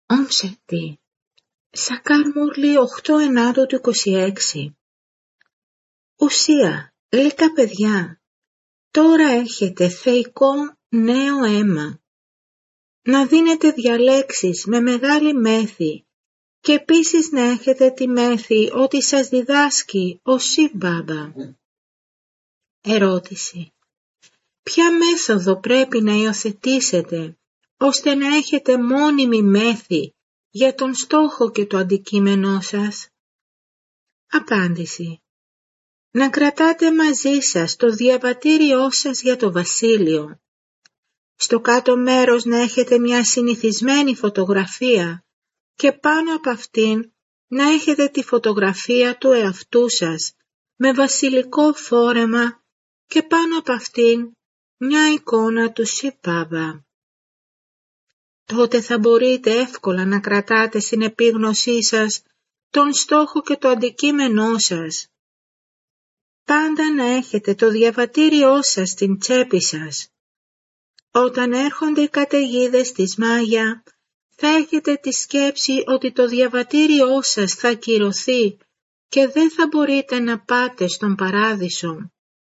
Όμψετη, Σακάρ Μουρλή 8 του 26. Ουσία, λίγα παιδιά, τώρα έχετε θεϊκό νέο αίμα. Να δίνετε διαλέξεις με μεγάλη μέθη και επίσης να έχετε τη μέθη ότι σας διδάσκει ο Σιβ-Μπάμπα. Ερώτηση. Ποια μέθοδο πρέπει να υιοθετήσετε ώστε να έχετε μόνιμη μέθη για τον στόχο και το αντικείμενό σας? Απάντηση. Να κρατάτε μαζί σας το διαβατήριό σας για το βασίλειο. Στο κάτω μέρος να έχετε μια συνηθισμένη φωτογραφία και πάνω από αυτήν να έχετε τη φωτογραφία του εαυτού σας με βασιλικό φόρεμα και πάνω από αυτήν μια εικόνα του Σιβ-Μπάμπα. Τότε θα μπορείτε εύκολα να κρατάτε στην επίγνωσή σας τον στόχο και το αντικείμενό σας. Πάντα να έχετε το διαβατήριό σας στην τσέπη σας. Όταν έρχονται οι καταιγίδες της Μάγια, θα έχετε τη σκέψη ότι το διαβατήριό σας θα ακυρωθεί και δεν θα μπορείτε να πάτε στον παράδεισο.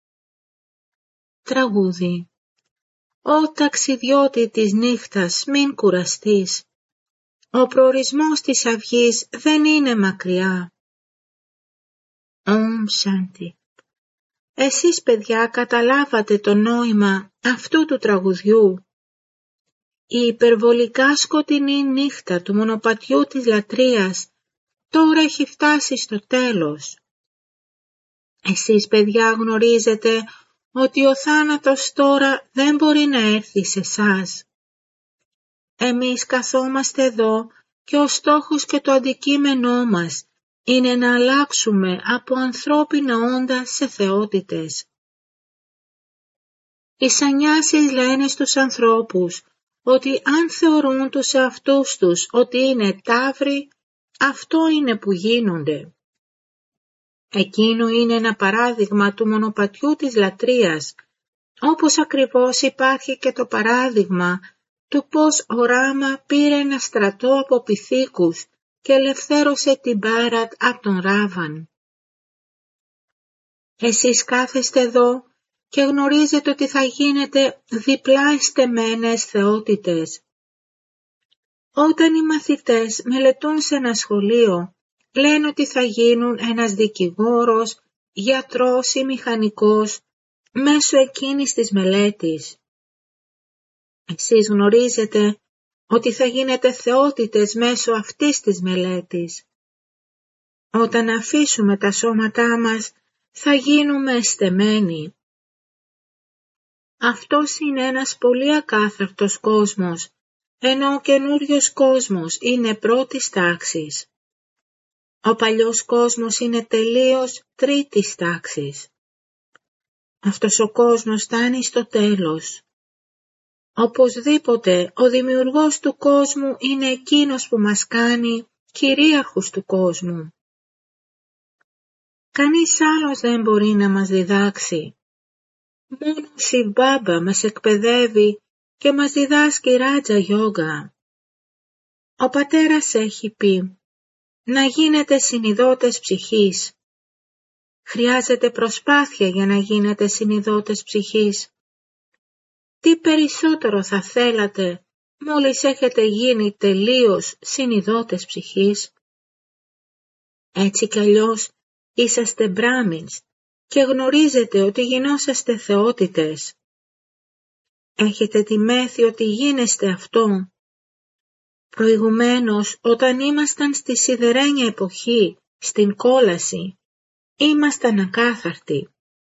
Τραγούδι. Ω ταξιδιώτη της νύχτας, μην κουραστείς. Ο προορισμός της αυγής δεν είναι μακριά. Ομ Σάντι. Εσείς παιδιά καταλάβατε το νόημα αυτού του τραγουδιού. Η υπερβολικά σκοτεινή νύχτα του μονοπατιού της λατρείας τώρα έχει φτάσει στο τέλος. Εσείς παιδιά γνωρίζετε ότι ο θάνατος τώρα δεν μπορεί να έρθει σε εσάς. Εμείς καθόμαστε εδώ και ο στόχος και το αντικείμενό μας είναι να αλλάξουμε από ανθρώπινα όντα σε θεότητες. Οι σανιάσεις λένε στους ανθρώπους ότι αν θεωρούν τους εαυτούς τους ότι είναι ταύροι, αυτό είναι που γίνονται. Εκείνο είναι ένα παράδειγμα του μονοπατιού της λατρείας, όπως ακριβώς υπάρχει και το παράδειγμα του πώς ο Ράμα πήρε ένα στρατό από πυθίκους και ελευθέρωσε την Μπάρατ από τον Ράβαν. Εσείς κάθεστε εδώ και γνωρίζετε ότι θα γίνετε διπλά εστεμένες θεότητες. Όταν οι μαθητές μελετούν σε ένα σχολείο, λένε ότι θα γίνουν ένας δικηγόρος, γιατρός ή μηχανικός μέσω εκείνης της μελέτης. Εσείς γνωρίζετε ότι θα γίνετε θεότητες μέσω αυτής της μελέτης. Όταν αφήσουμε τα σώματά μας, θα γίνουμε εστεμένοι. Αυτός είναι ένας πολύ ακάθαρτος κόσμος, ενώ ο καινούριος κόσμος είναι πρώτης τάξης. Ο παλιός κόσμος είναι τελείως τρίτης τάξης. Αυτός ο κόσμος φτάνει στο τέλος. Οπωσδήποτε ο δημιουργός του κόσμου είναι εκείνος που μας κάνει κυρίαρχους του κόσμου. Κανείς άλλος δεν μπορεί να μας διδάξει. Μόνο ο Σιβ-Μπάμπα μας εκπαιδεύει και μας διδάσκει Ράτζα Γιόγκα. Ο πατέρας έχει πει να γίνετε συνειδώτες ψυχής. Χρειάζεται προσπάθεια για να γίνετε συνειδώτες ψυχής. Τι περισσότερο θα θέλατε μόλις έχετε γίνει τελείως συνειδώτες ψυχής? Έτσι κι αλλιώς είσαστε Μπράμινς και γνωρίζετε ότι γινόσαστε θεότητες. Έχετε τη μέθη ότι γίνεστε αυτό. Προηγουμένως, όταν ήμασταν στη σιδερένια εποχή, στην κόλαση, ήμασταν ακάθαρτοι.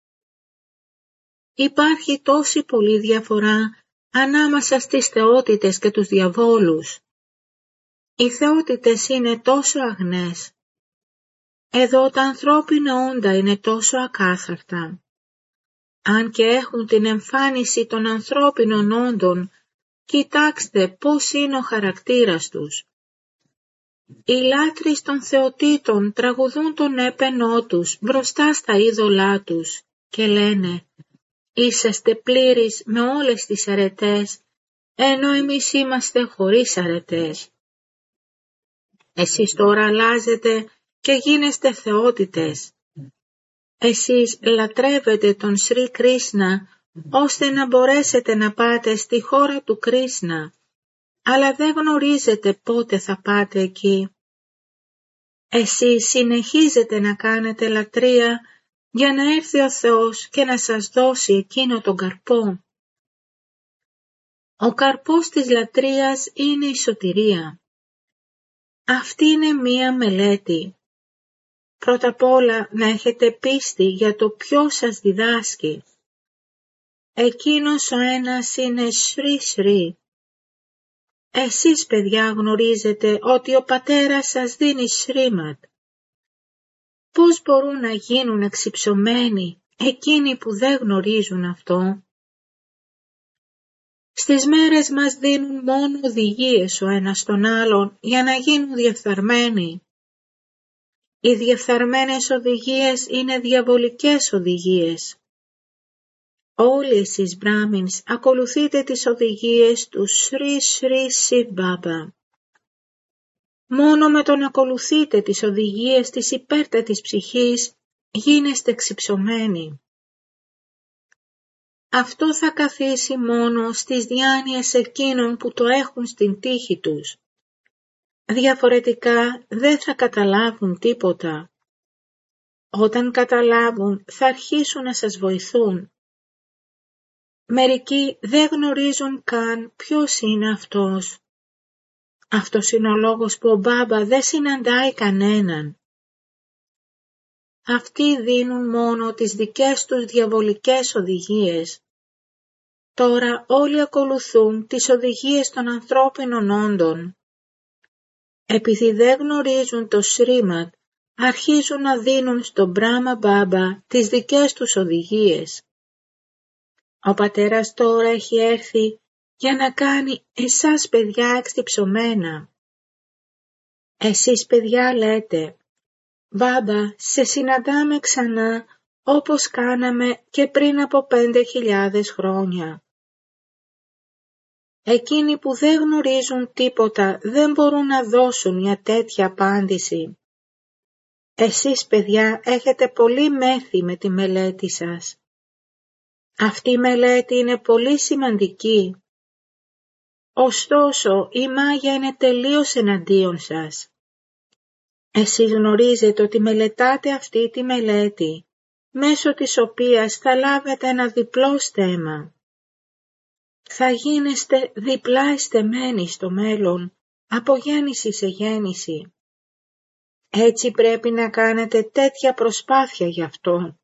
Υπάρχει τόση πολλή διαφορά ανάμεσα στις θεότητες και τους διαβόλους. Οι θεότητες είναι τόσο αγνές. Εδώ τα ανθρώπινα όντα είναι τόσο ακάθαρτα. Αν και έχουν την εμφάνιση των ανθρώπινων όντων, κοιτάξτε πώς είναι ο χαρακτήρας τους. Οι λάτρεις των θεοτήτων τραγουδούν τον έπαινό τους μπροστά στα είδωλά τους και λένε «Είσαστε πλήρεις με όλες τις αρετές, ενώ εμείς είμαστε χωρίς αρετές». Εσείς τώρα αλλάζετε και γίνεστε θεότητες. Εσείς λατρεύετε τον Σρι Κρίσνα ώστε να μπορέσετε να πάτε στη χώρα του Κρίσνα, αλλά δεν γνωρίζετε πότε θα πάτε εκεί. Εσείς συνεχίζετε να κάνετε λατρεία για να έρθει ο Θεός και να σας δώσει εκείνο τον καρπό. Ο καρπός της λατρείας είναι η σωτηρία. Αυτή είναι μία μελέτη. Πρώτα απ' όλα να έχετε πίστη για το ποιος σας διδάσκει. Εκείνος ο ένας είναι Σρι Σρι. Εσείς παιδιά γνωρίζετε ότι ο πατέρας σας δίνει Σρίμαντ. Πώς μπορούν να γίνουν εξυψωμένοι εκείνοι που δεν γνωρίζουν αυτό? Στις μέρες μας δίνουν μόνο οδηγίες ο ένας τον άλλον για να γίνουν διεφθαρμένοι. Οι διεφθαρμένες οδηγίες είναι διαβολικές οδηγίες. Όλοι εσείς Μπράμινς ακολουθείτε τις οδηγίες του Σρι Σρι Σιβ Μπάμπα. Μόνο με τον ακολουθείτε τις οδηγίες της υπέρτατης ψυχής γίνεστε εξυψωμένοι. Αυτό θα καθίσει μόνο στις διάνοιες εκείνων που το έχουν στην τύχη τους. Διαφορετικά δεν θα καταλάβουν τίποτα. Όταν καταλάβουν θα αρχίσουν να σας βοηθούν. Μερικοί δεν γνωρίζουν καν ποιος είναι αυτός. Αυτός είναι ο λόγος που ο Μπάμπα δεν συναντάει κανέναν. Αυτοί δίνουν μόνο τις δικές τους διαβολικές οδηγίες. Τώρα όλοι ακολουθούν τις οδηγίες των ανθρώπινων όντων. Επειδή δεν γνωρίζουν το Σρίμαντ, αρχίζουν να δίνουν στον Μπράμα Μπάμπα τις δικές τους οδηγίες. Ο πατέρας τώρα έχει έρθει για να κάνει εσάς παιδιά εξυψωμένα. Εσείς παιδιά λέτε, Μπάμπα, σε συναντάμε ξανά όπως κάναμε και πριν από 5.000 χρόνια. Εκείνοι που δεν γνωρίζουν τίποτα δεν μπορούν να δώσουν μια τέτοια απάντηση. Εσείς παιδιά έχετε πολύ μέθη με τη μελέτη σας. Αυτή η μελέτη είναι πολύ σημαντική. Ωστόσο η μάγια είναι τελείως εναντίον σας. Εσείς γνωρίζετε ότι μελετάτε αυτή τη μελέτη, μέσω της οποίας θα λάβετε ένα διπλό στέμμα. Θα γίνεστε διπλά εστεμένοι στο μέλλον, από γέννηση σε γέννηση. Έτσι πρέπει να κάνετε τέτοια προσπάθεια γι' αυτό.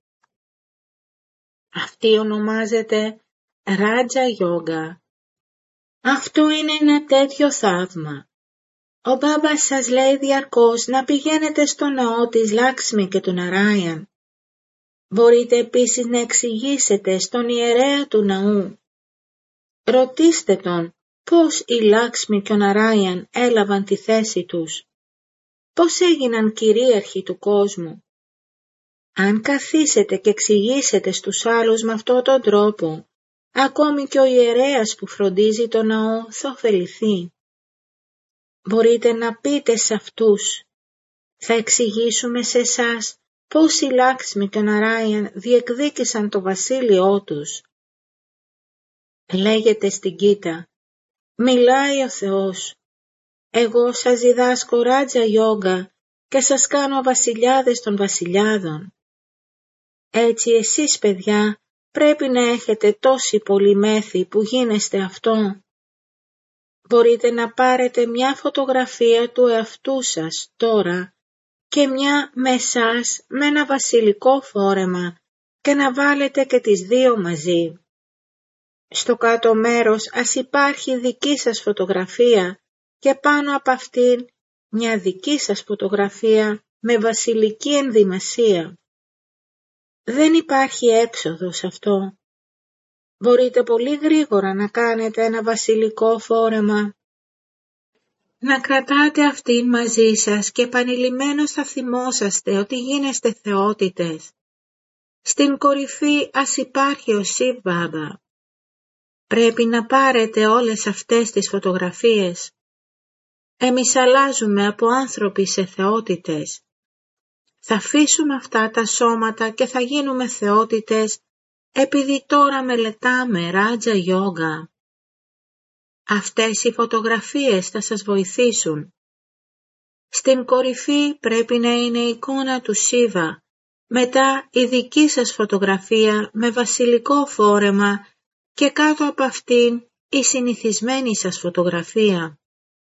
Αυτή ονομάζεται Ράτζα Γιόγκα. Αυτό είναι ένα τέτοιο θαύμα. Ο Μπάμπας σας λέει διαρκώς να πηγαίνετε στο ναό της Λάξμη και του Ναράιαν. Μπορείτε επίσης να εξηγήσετε στον ιερέα του ναού. Ρωτήστε τον πώς η Λάξμη και ο Ναράιαν έλαβαν τη θέση τους. Πώς έγιναν κυρίαρχοι του κόσμου. Αν καθίσετε και εξηγήσετε στους άλλους με αυτόν τον τρόπο, ακόμη και ο ιερέας που φροντίζει το ναό θα ωφεληθεί. Μπορείτε να πείτε σε αυτούς, θα εξηγήσουμε σε εσάς πώς η Λάξμη και ο Ναράιαν διεκδίκησαν το βασίλειό τους. Λέγεται στην Γκίτα, μιλάει ο Θεός. Εγώ σας διδάσκω Ράτζα Γιόγκα και σας κάνω βασιλιάδες των βασιλιάδων. Έτσι εσείς παιδιά πρέπει να έχετε τόση πολύ μέθη που γίνεστε αυτό. Μπορείτε να πάρετε μια φωτογραφία του εαυτού σας τώρα και μια με εσάς με ένα βασιλικό φόρεμα και να βάλετε και τις δύο μαζί. Στο κάτω μέρος ας υπάρχει δική σας φωτογραφία και πάνω από αυτήν μια δική σας φωτογραφία με βασιλική ενδυμασία. Δεν υπάρχει έξοδος αυτό. Μπορείτε πολύ γρήγορα να κάνετε ένα βασιλικό φόρεμα. Να κρατάτε αυτήν μαζί σας και επανειλημμένως θα θυμόσαστε ότι γίνεστε θεότητες. Στην κορυφή ας υπάρχει ο Σιβ Μπάμπα. Πρέπει να πάρετε όλες αυτές τις φωτογραφίες. Εμείς αλλάζουμε από άνθρωποι σε θεότητες. Θα αφήσουμε αυτά τα σώματα και θα γίνουμε θεότητες επειδή τώρα μελετάμε Ράτζα Γιόγκα. Αυτές οι φωτογραφίες θα σας βοηθήσουν. Στην κορυφή πρέπει να είναι η εικόνα του Σίβα, μετά η δική σας φωτογραφία με βασιλικό φόρεμα και κάτω από αυτήν η συνηθισμένη σας φωτογραφία.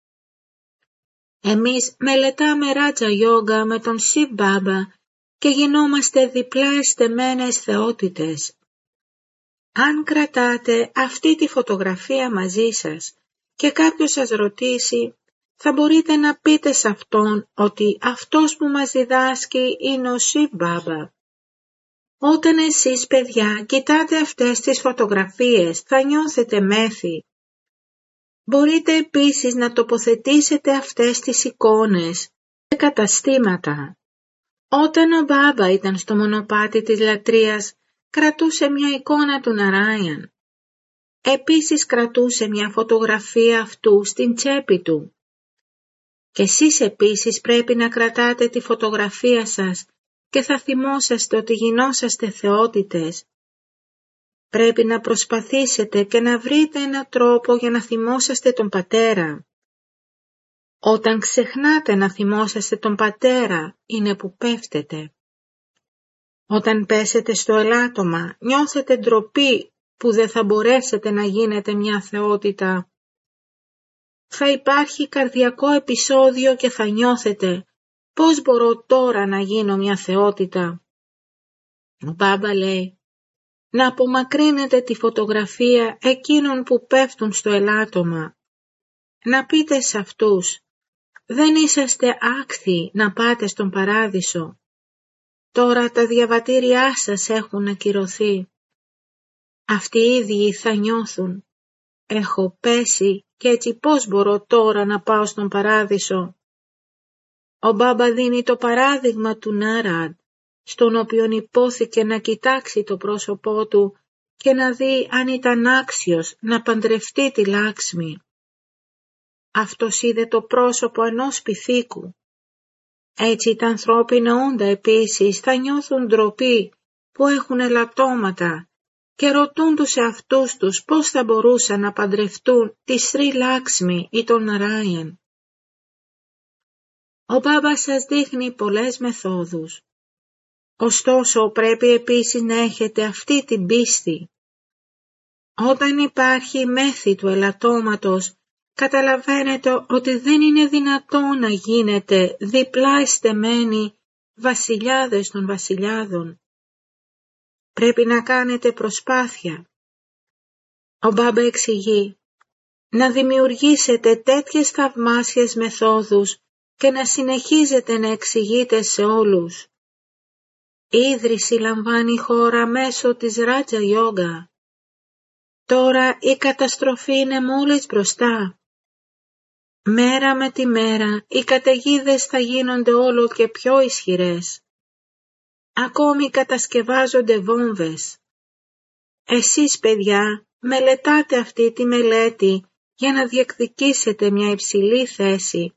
Εμείς μελετάμε Ράτζα Γιόγκα με τον Σιβ Μπάμπα και γινόμαστε διπλά εστεμένες θεότητες. Αν κρατάτε αυτή τη φωτογραφία μαζί σας και κάποιος σας ρωτήσει, θα μπορείτε να πείτε σε αυτόν ότι αυτός που μας διδάσκει είναι ο Σιβ Μπάμπα. Όταν εσείς παιδιά κοιτάτε αυτές τις φωτογραφίες θα νιώθετε μέθη. Μπορείτε επίσης να τοποθετήσετε αυτές τις εικόνες σε καταστήματα. Όταν ο Μπάμπα ήταν στο μονοπάτι της λατρείας, κρατούσε μια εικόνα του Ναράιαν. Επίσης κρατούσε μια φωτογραφία αυτού στην τσέπη του. Και εσείς επίσης πρέπει να κρατάτε τη φωτογραφία σας και θα θυμόσαστε ότι γινόσαστε θεότητες. Πρέπει να προσπαθήσετε και να βρείτε έναν τρόπο για να θυμόσαστε τον πατέρα. Όταν ξεχνάτε να θυμόσαστε τον πατέρα, είναι που πέφτετε. Όταν πέσετε στο ελάττωμα, νιώθετε ντροπή που δεν θα μπορέσετε να γίνετε μια θεότητα. Θα υπάρχει καρδιακό επεισόδιο και θα νιώθετε πώς μπορώ τώρα να γίνω μια θεότητα. Ο Μπάμπα λέει, να απομακρύνετε τη φωτογραφία εκείνων που πέφτουν στο ελάττωμα. Να πείτε σε αυτούς, δεν είσαστε άκθιοι να πάτε στον παράδεισο. Τώρα τα διαβατήριά σας έχουν ακυρωθεί. Αυτοί οι ίδιοι θα νιώθουν, έχω πέσει και έτσι πώς μπορώ τώρα να πάω στον παράδεισο. Ο Μπάμπα δίνει το παράδειγμα του Νάραντ, στον οποίον υπόθηκε να κοιτάξει το πρόσωπό του και να δει αν ήταν άξιος να παντρευτεί τη Λάξμη. Αυτός είδε το πρόσωπο ενός πυθίκου. Έτσι τα ανθρώπινα όντα επίσης θα νιώθουν ντροπή που έχουν ελαττώματα και ρωτούν τους εαυτούς τους πώς θα μπορούσαν να παντρευτούν τη Σρι Λάξμη ή τον Ναράιαν. Ο Μπάμπας σας δείχνει πολλές μεθόδους. Ωστόσο πρέπει επίσης να έχετε αυτή την πίστη. Όταν υπάρχει μέθη του ελαττώματος, καταλαβαίνετε ότι δεν είναι δυνατόν να γίνετε διπλά εστεμένοι βασιλιάδες των βασιλιάδων. Πρέπει να κάνετε προσπάθεια. Ο Μπάμπα εξηγεί, να δημιουργήσετε τέτοιες θαυμάσιες μεθόδους και να συνεχίζετε να εξηγείτε σε όλους. Η ίδρυση λαμβάνει χώρα μέσω της Ράτζα Γιόγκα. Τώρα η καταστροφή είναι μόλις μπροστά. Μέρα με τη μέρα οι καταιγίδες θα γίνονται όλο και πιο ισχυρές. Ακόμη κατασκευάζονται βόμβες. Εσείς παιδιά μελετάτε αυτή τη μελέτη για να διεκδικήσετε μια υψηλή θέση.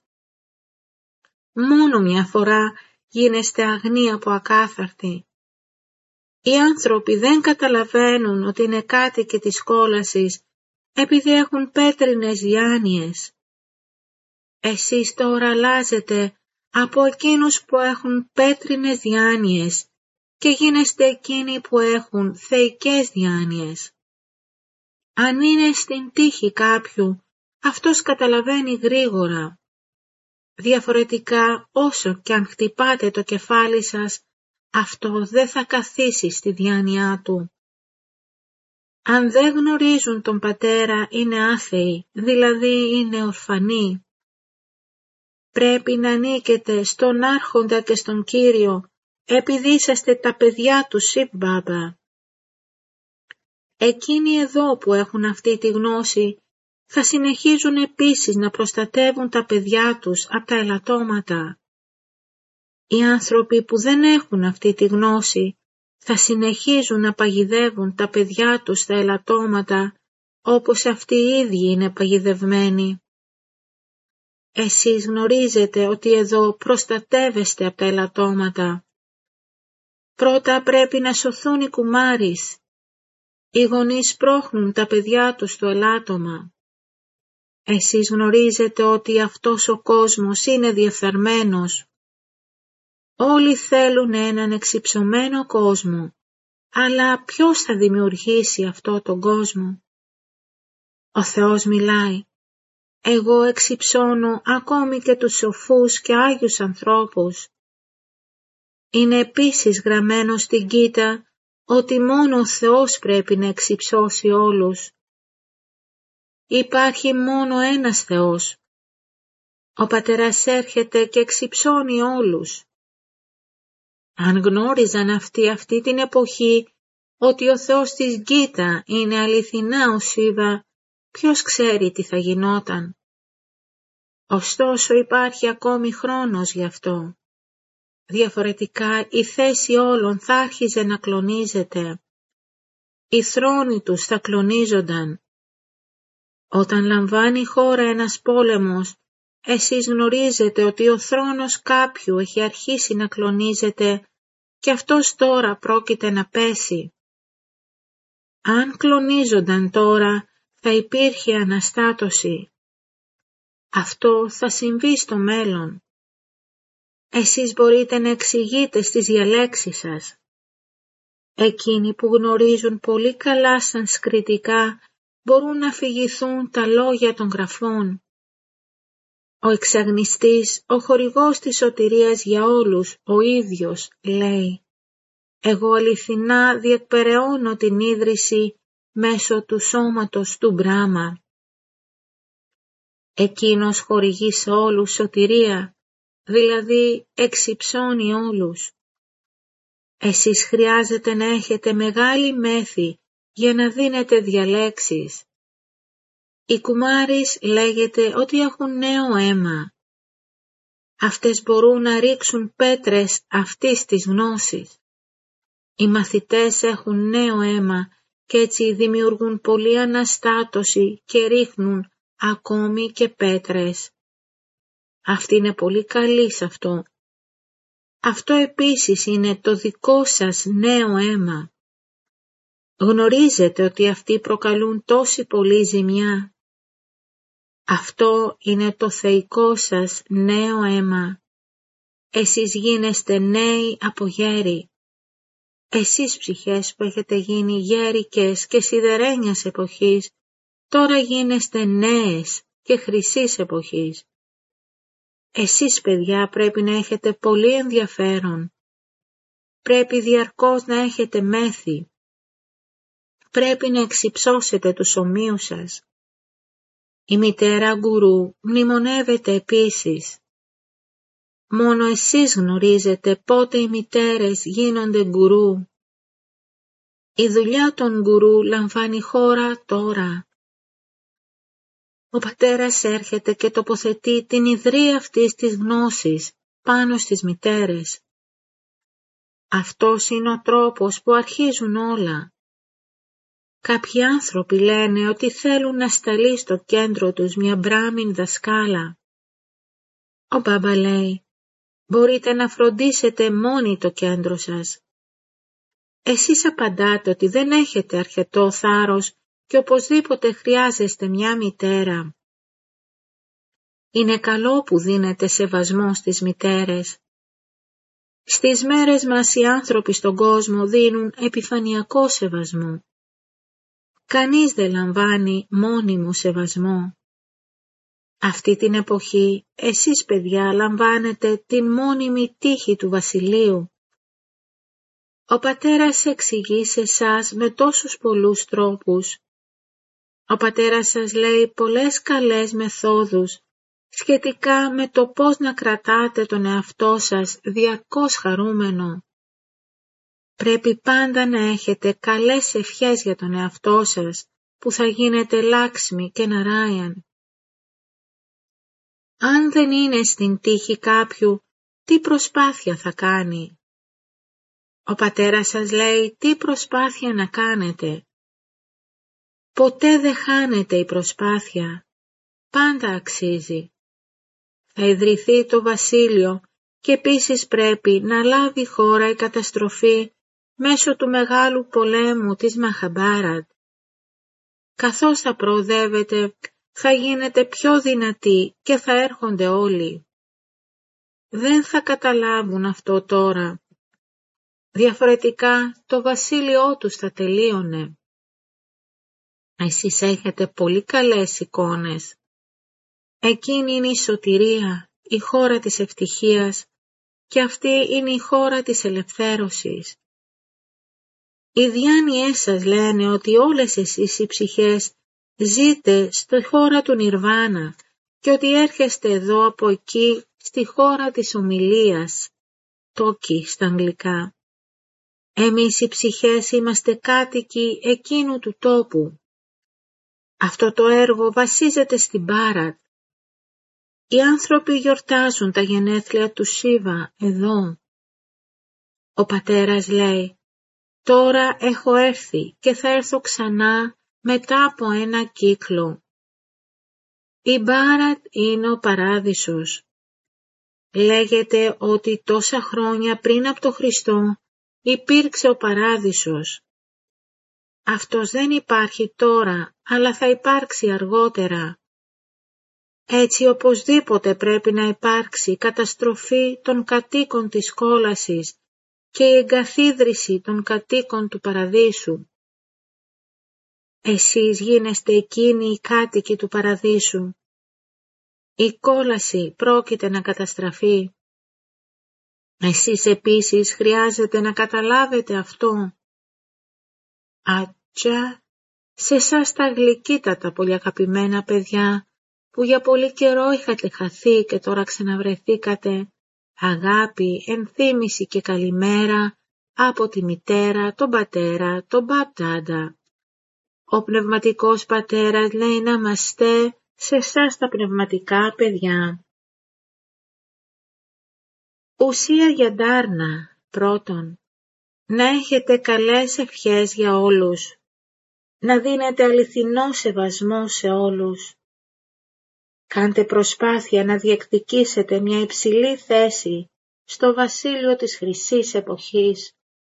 Μόνο μια φορά γίνεστε αγνοί από ακάθαρτοι. Οι άνθρωποι δεν καταλαβαίνουν ότι είναι κάτοικοι της κόλασης επειδή έχουν πέτρινες διάνοιες. Εσείς τώρα αλλάζετε από εκείνους που έχουν πέτρινες διάνοιες και γίνεστε εκείνοι που έχουν θεϊκές διάνοιες. Αν είναι στην τύχη κάποιου, αυτός καταλαβαίνει γρήγορα. Διαφορετικά, όσο κι αν χτυπάτε το κεφάλι σας, αυτό δεν θα καθίσει στη διάνοιά του. Αν δεν γνωρίζουν τον πατέρα, είναι άθεοι, δηλαδή είναι ορφανοί. Πρέπει να ανήκετε στον Άρχοντα και στον Κύριο, επειδή είσαστε τα παιδιά του Σιβ Μπάμπα. Εκείνοι εδώ που έχουν αυτή τη γνώση, θα συνεχίζουν επίσης να προστατεύουν τα παιδιά τους από τα ελαττώματα. Οι άνθρωποι που δεν έχουν αυτή τη γνώση, θα συνεχίζουν να παγιδεύουν τα παιδιά τους στα ελαττώματα, όπως αυτοί οι ίδιοι είναι παγιδευμένοι. Εσείς γνωρίζετε ότι εδώ προστατεύεστε από τα ελαττώματα. Πρώτα πρέπει να σωθούν οι κουμάρεις. Οι γονείς πρόχνουν τα παιδιά τους στο ελάττωμα. Εσείς γνωρίζετε ότι αυτός ο κόσμος είναι διεφθαρμένος. Όλοι θέλουν έναν εξυψωμένο κόσμο, αλλά ποιος θα δημιουργήσει αυτό τον κόσμο? Ο Θεός μιλάει. Εγώ εξυψώνω ακόμη και τους σοφούς και άγιους ανθρώπους. Είναι επίσης γραμμένο στην Κίτα ότι μόνο ο Θεός πρέπει να εξυψώσει όλους. Υπάρχει μόνο ένας Θεός. Ο Πατέρας έρχεται και εξυψώνει όλους. Αν γνώριζαν αυτή την εποχή ότι ο Θεός της Γκίτα είναι αληθινά ο Σίβα, ποιος ξέρει τι θα γινόταν. Ωστόσο υπάρχει ακόμη χρόνος γι' αυτό. Διαφορετικά η θέση όλων θα άρχιζε να κλονίζεται. Οι θρόνοι τους θα κλονίζονταν. Όταν λαμβάνει η χώρα ένας πόλεμος, εσείς γνωρίζετε ότι ο θρόνος κάποιου έχει αρχίσει να κλονίζεται και αυτός τώρα πρόκειται να πέσει. Αν κλονίζονταν τώρα, θα υπήρχε αναστάτωση. Αυτό θα συμβεί στο μέλλον. Εσείς μπορείτε να εξηγείτε στις διαλέξεις σας. Εκείνοι που γνωρίζουν πολύ καλά σανσκριτικά μπορούν να αφηγηθούν τα λόγια των γραφών. Ο εξαγνιστής, ο χορηγός της σωτηρίας για όλους, ο ίδιος, λέει «Εγώ αληθινά διεκπεραιώνω την ίδρυση μέσω του σώματος του Μπράμα». Εκείνος χορηγεί σε όλους σωτηρία, δηλαδή εξυψώνει όλους. Εσείς χρειάζεται να έχετε μεγάλη μέθη για να δίνετε διαλέξεις. Οι κουμάρεις λέγεται ότι έχουν νέο αίμα. Αυτές μπορούν να ρίξουν πέτρες αυτής της γνώσης. Οι μαθητές έχουν νέο αίμα και έτσι δημιουργούν πολλή αναστάτωση και ρίχνουν ακόμη και πέτρες. Αυτή είναι πολύ καλή σε αυτό. Αυτό επίσης είναι το δικό σας νέο αίμα. Γνωρίζετε ότι αυτοί προκαλούν τόση πολλή ζημιά. Αυτό είναι το θεϊκό σας νέο αίμα. Εσείς γίνεστε νέοι από γέροι. Εσείς ψυχές που έχετε γίνει γέρικες και σιδερένιας εποχής, τώρα γίνεστε νέες και χρυσής εποχής. Εσείς παιδιά πρέπει να έχετε πολύ ενδιαφέρον. Πρέπει διαρκώς να έχετε μέθη. Πρέπει να εξυψώσετε τους ομοίους σας. Η μητέρα γκουρού μνημονεύεται επίσης. Μόνο εσείς γνωρίζετε πότε οι μητέρες γίνονται γκουρού. Η δουλειά των γκουρού λαμβάνει χώρα τώρα. Ο πατέρας έρχεται και τοποθετεί την ιδρύα αυτής της γνώσης πάνω στις μητέρες. Αυτός είναι ο τρόπος που αρχίζουν όλα. Κάποιοι άνθρωποι λένε ότι θέλουν να σταλεί στο κέντρο τους μια μπράμιν δασκάλα. Ο Μπάμπα λέει, μπορείτε να φροντίσετε μόνοι το κέντρο σας. Εσείς απαντάτε ότι δεν έχετε αρκετό θάρρος και οπωσδήποτε χρειάζεστε μια μητέρα. Είναι καλό που δίνετε σεβασμό στις μητέρες. Στις μέρες μας οι άνθρωποι στον κόσμο δίνουν επιφανειακό σεβασμό. Κανείς δεν λαμβάνει μόνιμο σεβασμό. Αυτή την εποχή εσείς παιδιά λαμβάνετε την μόνιμη τύχη του βασιλείου. Ο πατέρας εξηγεί σε εσάς με τόσους πολλούς τρόπους. Ο πατέρας σας λέει πολλές καλές μεθόδους σχετικά με το πώς να κρατάτε τον εαυτό σας διαρκώς χαρούμενο. Πρέπει πάντα να έχετε καλές ευχές για τον εαυτό σας που θα γίνετε Λάξμι και Ναράιαν. Αν δεν είναι στην τύχη κάποιου, τι προσπάθεια θα κάνει? Ο πατέρας σας λέει τι προσπάθεια να κάνετε. Ποτέ δεν χάνεται η προσπάθεια. Πάντα αξίζει. θα ιδρυθεί το βασίλειο και επίσης πρέπει να λάβει η χώρα η καταστροφή μέσω του μεγάλου πολέμου της Μαχαμπάρατ. Καθώς θα προοδεύεται, θα γίνεται πιο δυνατή και θα έρχονται όλοι. Δεν θα καταλάβουν αυτό τώρα. Διαφορετικά το βασίλειό τους θα τελείωνε. Εσείς έχετε πολύ καλές εικόνες. Εκείνη είναι η σωτηρία, η χώρα της ευτυχίας και αυτή είναι η χώρα της ελευθέρωσης. Οι διάνοιές σας λένε ότι όλες εσείς οι ψυχές ζείτε στη χώρα του Νιρβάνα και ότι έρχεστε εδώ από εκεί στη χώρα της ομιλίας, τόκι στα αγγλικά. Εμείς οι ψυχές είμαστε κάτοικοι εκείνου του τόπου. Αυτό το έργο βασίζεται στην Μπάρατ. Οι άνθρωποι γιορτάζουν τα γενέθλια του Σίβα εδώ. Ο πατέρας λέει, τώρα έχω έρθει και θα έρθω ξανά μετά από ένα κύκλο. Η Μπάρατ είναι ο παράδεισος. Λέγεται ότι τόσα χρόνια πριν από το Χριστό υπήρξε ο παράδεισος. Αυτός δεν υπάρχει τώρα, αλλά θα υπάρξει αργότερα. Έτσι οπωσδήποτε πρέπει να υπάρξει η καταστροφή των κατοίκων της κόλασης και η εγκαθίδρυση των κατοίκων του παραδείσου. Εσείς γίνεστε εκείνοι οι κάτοικοι του παραδείσου. Η κόλαση πρόκειται να καταστραφεί. Εσείς επίσης χρειάζεται να καταλάβετε αυτό. Άτσα, σε εσάς τα γλυκύτατα πολύ αγαπημένα παιδιά, που για πολύ καιρό είχατε χαθεί και τώρα ξαναβρεθήκατε, αγάπη, ενθύμηση και καλημέρα από τη μητέρα, τον πατέρα, τον μπαπτάντα. Ο πνευματικός πατέρας λέει να είμαστε σε εσάς τα πνευματικά παιδιά. Ουσία για ντάρνα, πρώτον, να έχετε καλές ευχές για όλους, να δίνετε αληθινό σεβασμό σε όλους. Κάντε προσπάθεια να διεκδικήσετε μια υψηλή θέση στο βασίλειο της χρυσής εποχής.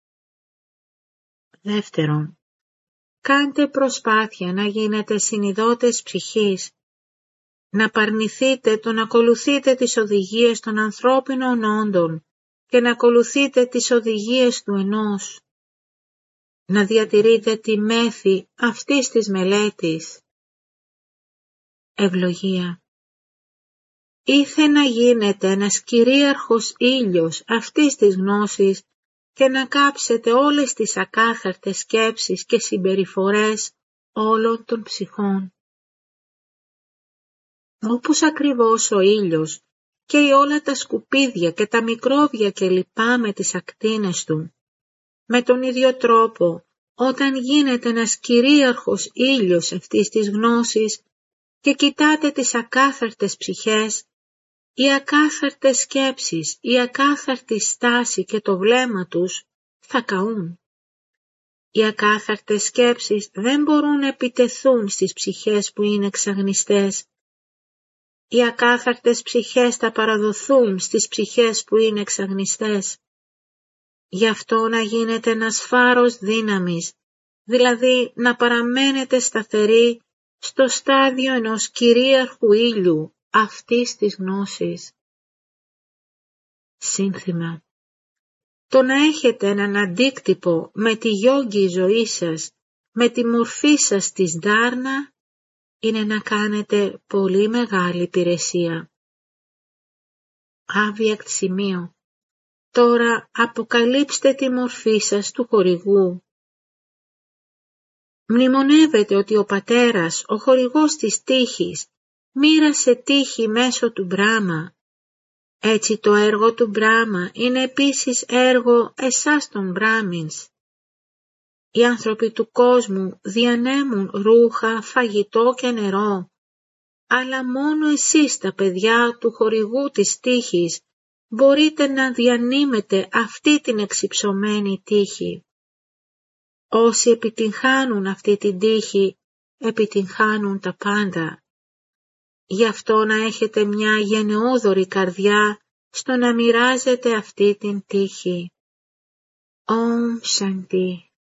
Δεύτερον, κάντε προσπάθεια να γίνετε συνειδότες ψυχής, να παρνηθείτε το να ακολουθείτε τις οδηγίες των ανθρώπινων όντων και να ακολουθείτε τις οδηγίες του ενός. Να διατηρείτε τη μέθη αυτής της μελέτης. Ευλογία. Ήθε να γίνετε ένας κυρίαρχος ήλιος αυτής της γνώσης και να κάψετε όλες τις ακάθαρτες σκέψεις και συμπεριφορές όλων των ψυχών. Όπως ακριβώς ο ήλιος καίει όλα τα σκουπίδια και τα μικρόβια και λοιπά με τις ακτίνες του, με τον ίδιο τρόπο όταν γίνεται ένας κυρίαρχος ήλιος αυτής της γνώσης και κοιτάτε τις ακάθαρτες ψυχές, οι ακάθαρτες σκέψεις, η ακάθαρτη στάση και το βλέμμα τους θα καούν. Οι ακάθαρτες σκέψεις δεν μπορούν να επιτεθούν στις ψυχές που είναι εξαγνιστές. Οι ακάθαρτες ψυχές θα παραδοθούν στις ψυχές που είναι εξαγνιστές. Γι' αυτό να γίνεται ένας φάρος δύναμης, δηλαδή να παραμένετε σταθεροί στο στάδιο ενός κυρίαρχου ήλιου αυτής της γνώσης. Σύνθημα. Το να έχετε έναν αντίκτυπο με τη γιόγκη ζωή σας, με τη μορφή σας της ντάρνα, είναι να κάνετε πολύ μεγάλη υπηρεσία. Άβιακτ σημείο. Τώρα αποκαλύψτε τη μορφή σας του χορηγού. Μνημονεύετε ότι ο πατέρας, ο χορηγός της τύχης, μοίρασε τύχη μέσω του Μπράμα. Έτσι το έργο του Μπράμα είναι επίσης έργο εσάς των Μπράμινς. Οι άνθρωποι του κόσμου διανέμουν ρούχα, φαγητό και νερό, αλλά μόνο εσείς τα παιδιά του χορηγού της τύχης μπορείτε να διανύμετε αυτή την εξυψωμένη τύχη. Όσοι επιτυγχάνουν αυτή την τύχη, επιτυγχάνουν τα πάντα. Γι' αυτό να έχετε μια γενναιόδωρη καρδιά στο να μοιράζετε αυτή την τύχη. Om Shanti.